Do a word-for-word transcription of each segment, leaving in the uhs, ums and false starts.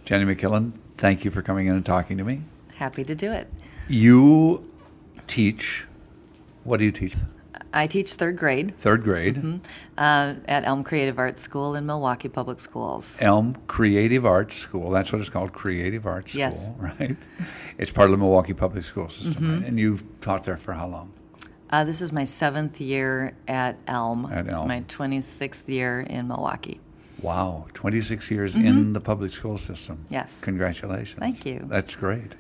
Jenny McKillen, thank you for coming in and talking to me. Happy to do it. You teach, what do you teach? I teach third grade. Third grade. Mm-hmm. uh, at Elm Creative Arts School in Milwaukee Public Schools. Elm Creative Arts School. That's what it's called, Creative Arts School, yes. right? It's part of the Milwaukee Public School System, mm-hmm. right? And you've taught there for how long? Uh, this is my seventh year at Elm. At Elm. My twenty-sixth year in Milwaukee. Wow, twenty-six years mm-hmm. in the public school system. Yes. Congratulations. Thank you. That's great.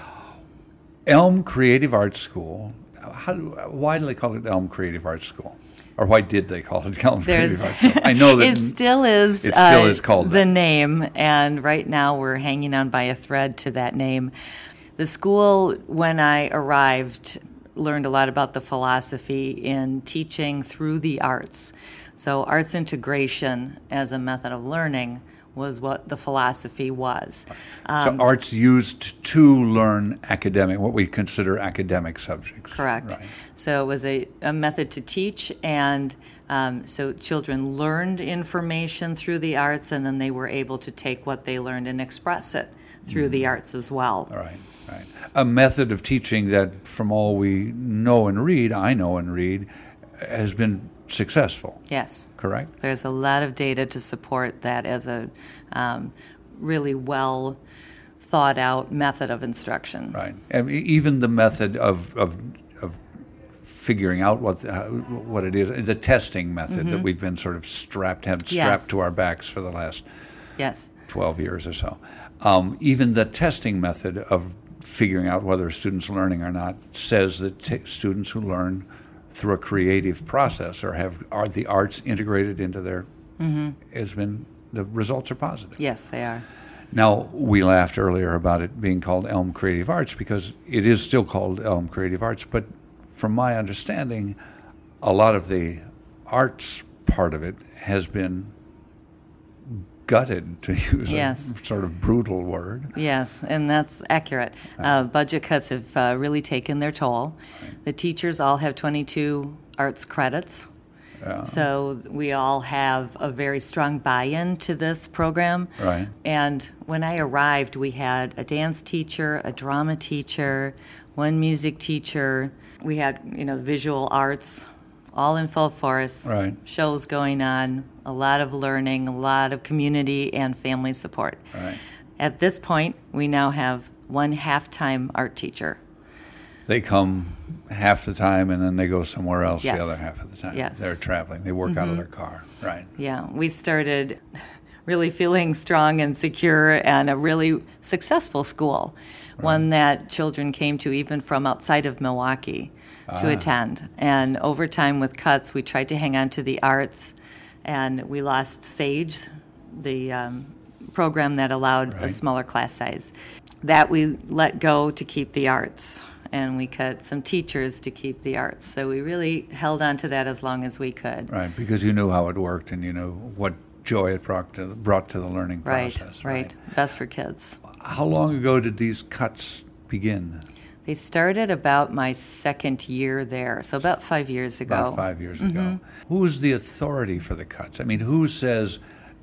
Elm Creative Arts School. How do, why do they call it Elm Creative Arts School? Or why did they call it Elm There's, Creative Arts School? I know that it still is, it still uh, is called the that. name, and right now we're hanging on by a thread to that name. The school, when I arrived, learned a lot about the philosophy in teaching through the arts. So arts integration as a method of learning was what the philosophy was. Um, so arts used to learn academic, what we consider academic subjects. Correct. Right. So it was a, a method to teach, and um, so children learned information through the arts, and then they were able to take what they learned and express it through mm-hmm. the arts as well. All right, right. A method of teaching that, from all we know and read, I know and read, has been successful. Yes. Correct? There's a lot of data to support that as a um, really well thought out method of instruction. Right. And even the method of of, of figuring out what the, what it is, the testing method mm-hmm. that we've been sort of strapped had strapped yes. to our backs for the last yes. twelve years or so. Um, even the testing method of figuring out whether a student's learning or not says that t- students who learn through a creative process or have are the arts integrated into their mm-hmm. has been the results are positive. Yes, they are. Now, we laughed earlier about it being called Elm Creative Arts because it is still called Elm Creative Arts, but from my understanding, a lot of the arts part of it has been gutted, to use yes. a sort of brutal word. Yes, and that's accurate. Uh, budget cuts have uh, really taken their toll. Right. The teachers all have twenty-two arts credits. Yeah. So we all have a very strong buy-in to this program. Right. And when I arrived, we had a dance teacher, a drama teacher, one music teacher. We had, you know, visual arts, all in full force. Right. Shows going on, a lot of learning, a lot of community and family support. Right. At this point, we now have one half-time art teacher. They come half the time and then they go somewhere else yes. the other half of the time. Yes. They're traveling. They work mm-hmm. out of their car. Right. Yeah. We started really feeling strong and secure and a really successful school, right. one that children came to even from outside of Milwaukee to ah. attend. And over time with cuts, we tried to hang on to the arts, and we lost SAGE, the um, program that allowed right. a smaller class size. That we let go to keep the arts. And we cut some teachers to keep the arts. So we really held on to that as long as we could. Right, because you knew how it worked and you knew what joy it brought to the, brought to the learning right, process. Right, right. Best for kids. How long ago did these cuts begin? They started about my second year there, so about five years ago. About five years mm-hmm. ago. Who is the authority for the cuts? I mean, who says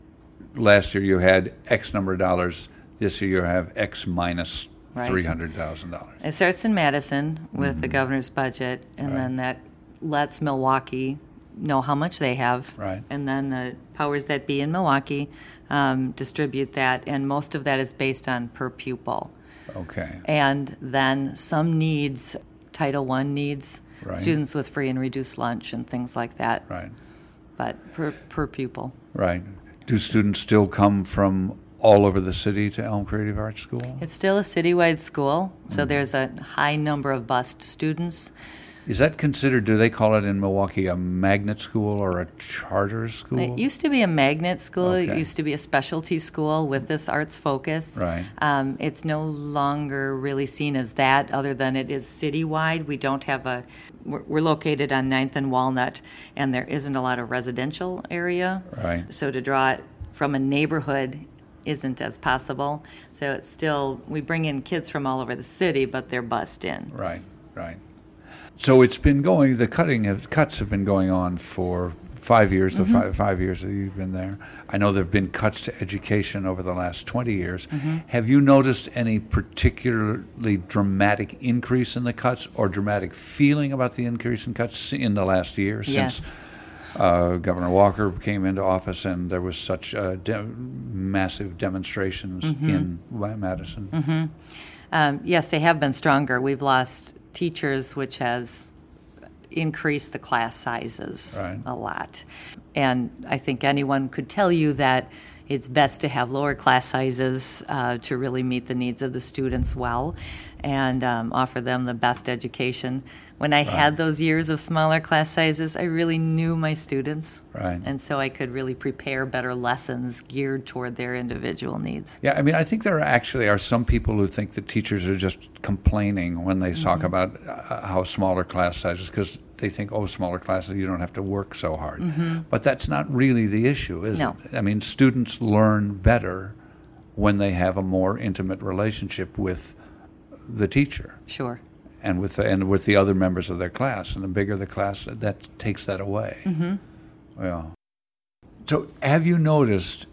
last year you had X number of dollars, this year you have X minus Right. three hundred thousand dollars. It starts in Madison with mm-hmm. the governor's budget, and right. then that lets Milwaukee know how much they have. Right. And then the powers that be in Milwaukee um, distribute that, and most of that is based on per pupil. Okay. And then some needs, Title One needs, right. students with free and reduced lunch and things like that. Right. But per, per pupil. Right. Do students still come from all over the city to Elm Creative Arts School? It's still a citywide school, so mm-hmm. there's a high number of bused students. Is that considered, do they call it in Milwaukee a magnet school or a charter school? It used to be a magnet school. Okay. It used to be a specialty school with this arts focus. Right. Um, it's no longer really seen as that, other than it is citywide. We don't have a, we're, we're located on ninth and Walnut, and there isn't a lot of residential area. Right. So to draw it from a neighborhood isn't as possible. So it's still, we bring in kids from all over the city, but they're bussed in. Right, right. So it's been going, the cutting of, cuts have been going on for five years, Mm-hmm. the five, five years that you've been there. I know there have been cuts to education over the last twenty years. Mm-hmm. Have you noticed any particularly dramatic increase in the cuts or dramatic feeling about the increase in cuts in the last year Yes. since uh, Governor Walker came into office and there was such uh, de- massive demonstrations Mm-hmm. in Madison? Mm-hmm. Um, yes, they have been stronger. We've lost teachers, which has increased the class sizes Right. a lot. And I think anyone could tell you that it's best to have lower class sizes uh, to really meet the needs of the students well and um, offer them the best education. When I had those years of smaller class sizes, I really knew my students. Right. And so I could really prepare better lessons geared toward their individual needs. Yeah, I mean, I think there actually are some people who think that teachers are just complaining when they talk about uh, how smaller class sizes, because they think, oh, smaller classes, you don't have to work so hard. But that's not really the issue, is No. it? I mean, students learn better when they have a more intimate relationship with the teacher Sure. and with the, and with the other members of their class. And the bigger the class, that takes that away. Mm-hmm. Yeah. So have you noticed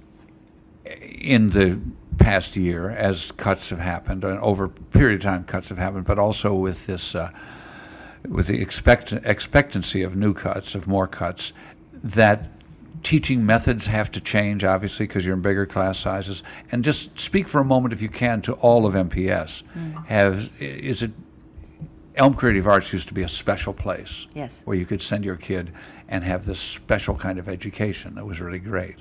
in the past year, as cuts have happened, and over a period of time cuts have happened, but also with this, uh, with the expect, expectancy of new cuts, of more cuts, that teaching methods have to change, obviously, because you're in bigger class sizes? And just speak for a moment, if you can, to all of M P S. Mm. Have, is it, Elm Creative Arts used to be a special place. Yes. Where you could send your kid and have this special kind of education that was really great.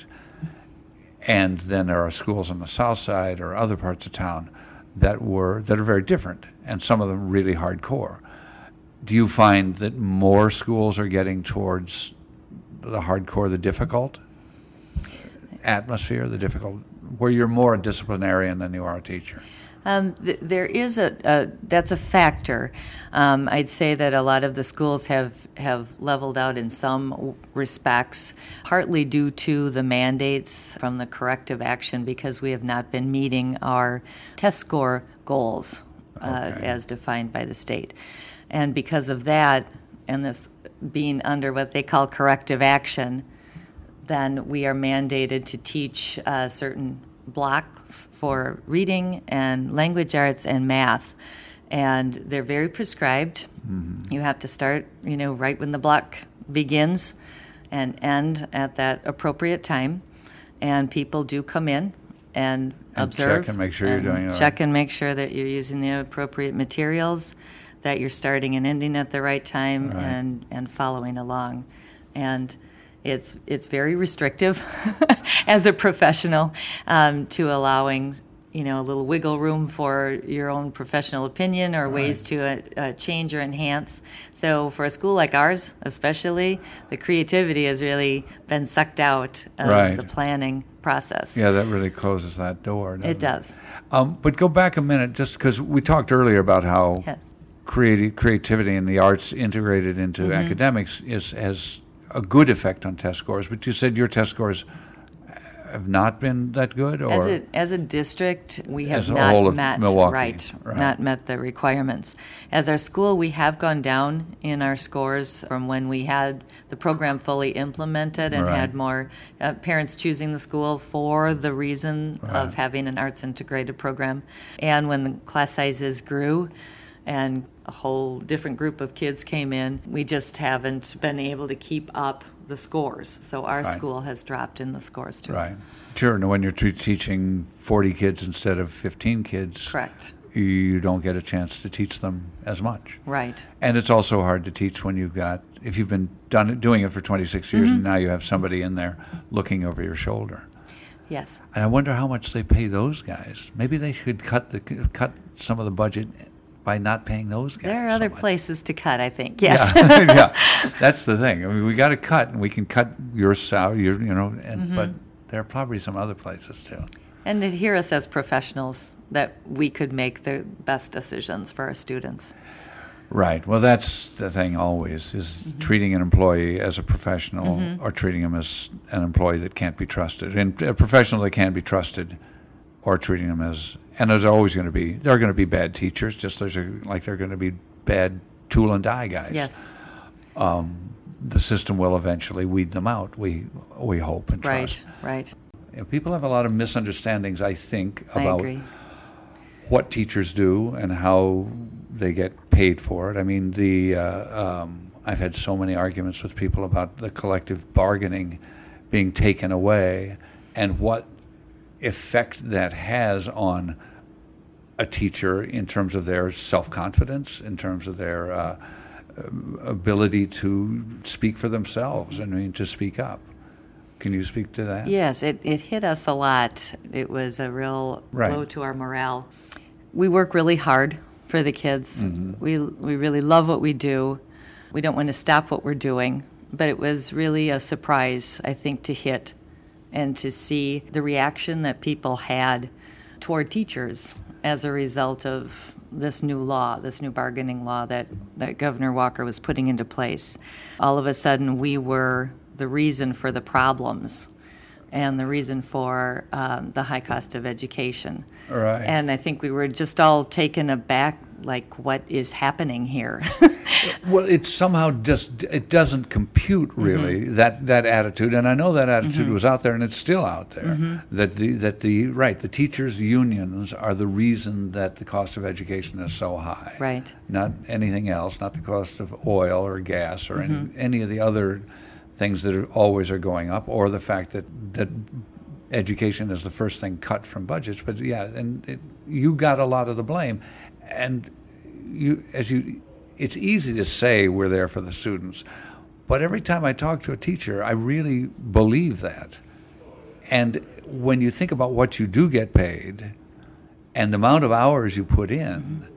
And then there are schools on the south side or other parts of town that were that are very different, and some of them really hardcore. Do you find that more schools are getting towards the hardcore, the difficult atmosphere, the difficult, where you're more a disciplinarian than you are a teacher? Um, th- there is a, a that's a factor. Um, I'd say that a lot of the schools have have leveled out in some respects, partly due to the mandates from the corrective action, because we have not been meeting our test score goals uh, Okay. as defined by the state, and because of that, and this being under what they call corrective action, then we are mandated to teach uh, certain blocks for reading and language arts and math, and they're very prescribed. Mm-hmm. You have to start, you know, right when the block begins and end at that appropriate time, and people do come in and, And observe check and make sure you're doing it right. check and make sure that you're using the appropriate materials, that you're starting and ending at the right time, Right. and and following along. And It's it's very restrictive as a professional um, to allowing, you know, a little wiggle room for your own professional opinion or ways to uh, uh, change or enhance. So for a school like ours, especially, the creativity has really been sucked out of Right. the planning process. Yeah, that really closes that door. doesn't It does. Um, but go back a minute, just because we talked earlier about how Yes. creative creativity and the arts integrated into Mm-hmm. academics is has a good effect on test scores. But you said your test scores have not been that good, or As a, as a district, we have As a not whole of met Milwaukee, right, right. not met the requirements. As our school, we have gone down in our scores from when we had the program fully implemented and Right. had more uh, parents choosing the school for the reason of having an arts integrated program, and when the class sizes grew and a whole different group of kids came in, we just haven't been able to keep up the scores. So our Right. school has dropped in the scores too. right? Sure. And when you're t- teaching forty kids instead of fifteen kids, Correct. you don't get a chance to teach them as much. Right. And it's also hard to teach when you've got, if you've been done it, doing it for twenty-six years, Mm-hmm. and now you have somebody in there looking over your shoulder. Yes. And I wonder how much they pay those guys. Maybe they should cut the cut some of the budget by not paying those guys. There are so other much. places to cut, I think. Yes. Yeah, yeah, that's the thing. I mean, we got to cut, and we can cut your salary, your, you know, and Mm-hmm. but there are probably some other places too. And to hear us as professionals that we could make the best decisions for our students. Right. Well, that's the thing always, is Mm-hmm. treating an employee as a professional or treating him as an employee that can't be trusted. And a professional that can be trusted, or treating them as, and there's always going to be, there are going to be bad teachers, just there's a, like there are going to be bad tool and die guys. Yes. the system will eventually weed them out. We we hope and trust. Right, right. You know, people have a lot of misunderstandings, I think, I about agree. what teachers do and how they get paid for it. I mean, the uh, um, I've had so many arguments with people about the collective bargaining being taken away and what effect that has on a teacher in terms of their self-confidence, in terms of their uh, ability to speak for themselves, I mean, to speak up. Can you speak to that? Yes, it, it hit us a lot. It was a real Right. blow to our morale. We work really hard for the kids. Mm-hmm. We we really love what we do. We don't want to stop what we're doing. But it was really a surprise, I think, to hit and to see the reaction that people had toward teachers as a result of this new law, this new bargaining law that, that Governor Walker was putting into place. All of a sudden, we were the reason for the problems and the reason for um, the high cost of education. Right. And I think we were just all taken aback, like, what is happening here? Well, it somehow just it doesn't compute really Mm-hmm. that, that attitude, and I know that attitude Mm-hmm. was out there, and it's still out there. Mm-hmm. That the that the right the teachers' unions are the reason that the cost of education is so high. Right. Not anything else. Not the cost of oil or gas or Mm-hmm. any any of the other things that are always are going up, or the fact that that education is the first thing cut from budgets. But yeah, and it, you got a lot of the blame, and you as you. It's easy to say we're there for the students, but every time I talk to a teacher, I really believe that. And when you think about what you do get paid and the amount of hours you put in,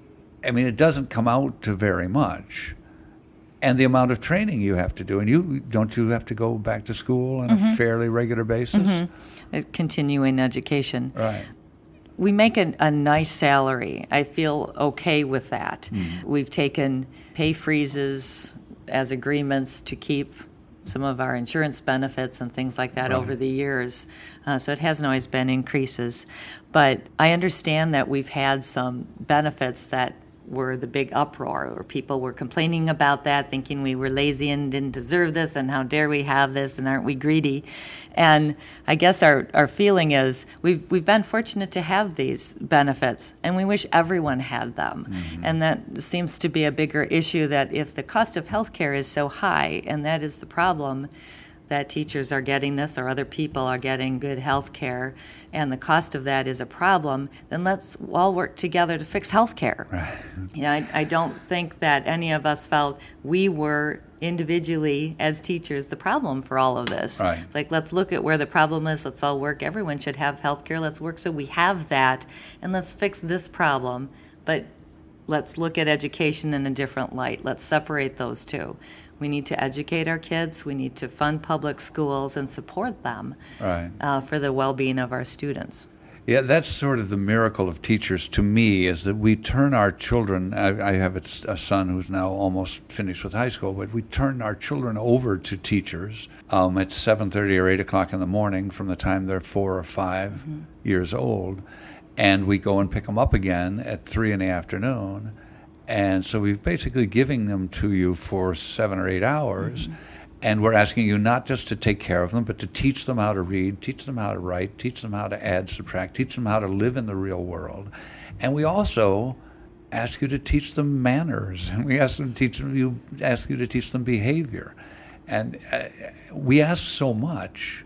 I mean, it doesn't come out to very much. And the amount of training you have to do. And you don't you have to go back to school on Mm-hmm. a fairly regular basis? Mm-hmm. It's continuing education. Right. We make a, a nice salary. I feel okay with that. Mm. We've taken pay freezes as agreements to keep some of our insurance benefits and things like that Right. over the years. Uh, so it hasn't always been increases. But I understand that we've had some benefits that were the big uproar, or people were complaining about that, thinking we were lazy and didn't deserve this, and how dare we have this, and aren't we greedy? And I guess our, our feeling is we've we've been fortunate to have these benefits, and we wish everyone had them. Mm-hmm. And that seems to be a bigger issue, that if the cost of health care is so high, and that is the problem, that teachers are getting this or other people are getting good health care, and the cost of that is a problem, then let's all work together to fix health care. Right. You know, I, I don't think that any of us felt we were individually, as teachers, the problem for all of this. Right. It's like, let's look at where the problem is, let's all work. Everyone should have health care. Let's work so we have that, and let's fix this problem. But let's look at education in a different light. Let's separate those two. We need to educate our kids. We need to fund public schools and support them Right. uh, for the well-being of our students. Yeah, that's sort of the miracle of teachers to me, is that we turn our children, I, I have a, a son who's now almost finished with high school, but we turn our children over to teachers um, at seven thirty or eight o'clock in the morning from the time they're four or five mm-hmm. years old, and we go and pick them up again at three in the afternoon. And so we're basically giving them to you for seven or eight hours, mm-hmm. and we're asking you not just to take care of them, but to teach them how to read, teach them how to write, teach them how to add, subtract, teach them how to live in the real world. And we also ask you to teach them manners, and we ask them to teach them, you ask you to teach them behavior. And uh, we ask so much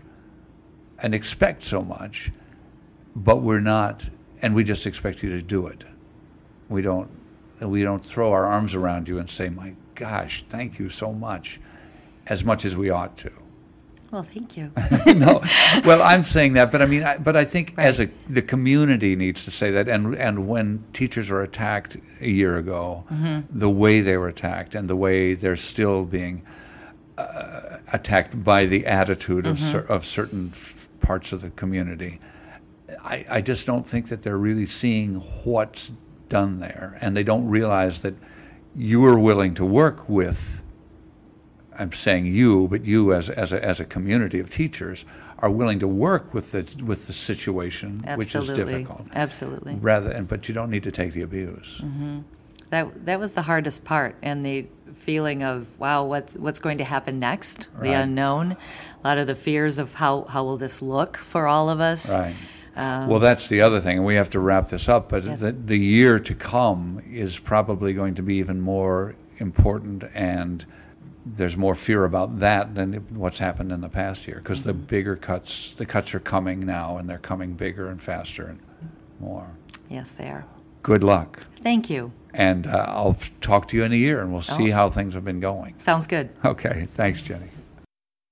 and expect so much, but we're not, and we just expect you to do it. We don't. We don't throw our arms around you and say, my gosh, thank you so much, as much as we ought to. Well, thank you. No, well, I'm saying that, but I mean, I, but I think Right. as a the community needs to say that, and and when teachers were attacked a year ago, mm-hmm. the way they were attacked and the way they're still being uh, attacked by the attitude of mm-hmm. cer- of certain f- parts of the community, I, I just don't think that they're really seeing what's done there, and they don't realize that you are willing to work with, I'm saying you, but you as as a, as a community of teachers are willing to work with the with the situation, Absolutely. which is difficult. Absolutely. Rather, and but you don't need to take the abuse. Mm-hmm. That that was the hardest part, and the feeling of, wow, what's what's going to happen next, the Right. unknown, a lot of the fears of how, how will this look for all of us. Right. Well, that's the other thing, and we have to wrap this up, but Yes. the, the year to come is probably going to be even more important, and there's more fear about that than what's happened in the past year, because the bigger cuts, the cuts are coming now, and they're coming bigger and faster and more. Yes, they are. Good luck. Thank you. And uh, I'll talk to you in a year, and we'll see Oh. how things have been going. Sounds good. Okay. Thanks, Jenny.